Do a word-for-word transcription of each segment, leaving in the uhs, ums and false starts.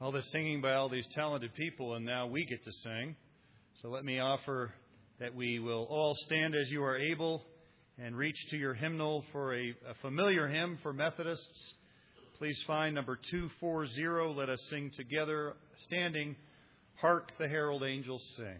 all this singing by all these talented people, and now we get to sing. So let me offer that we will all stand as you are able and reach to your hymnal for a, a familiar hymn for Methodists. Please find number two forty. Let us sing together, standing, "Hark the Herald Angels Sing."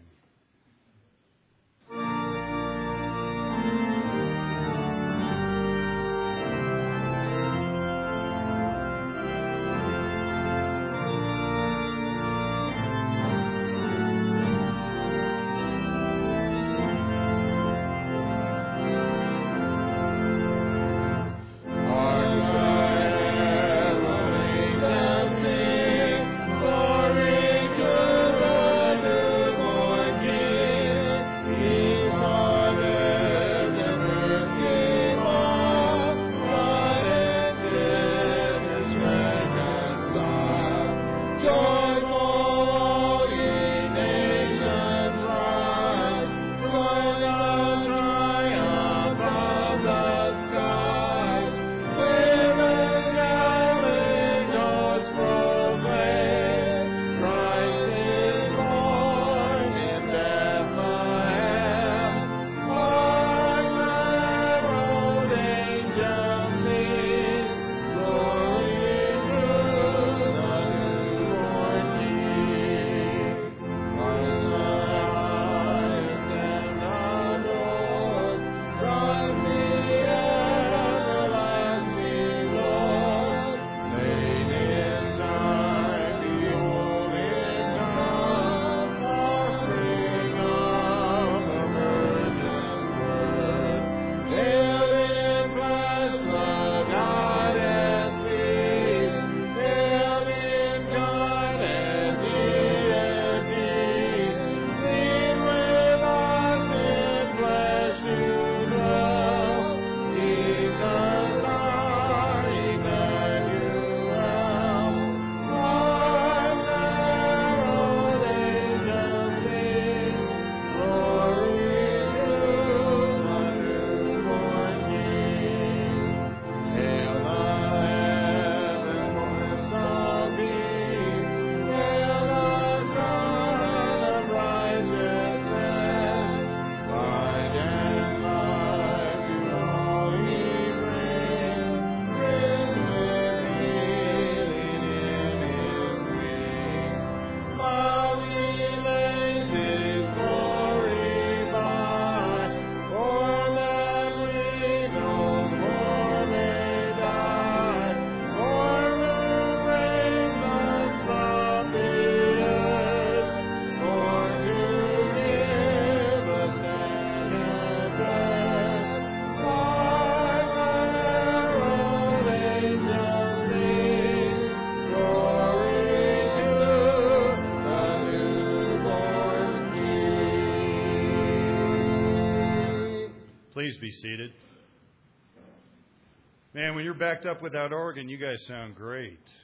Please be seated. Man, when you're backed up with that organ, you guys sound great.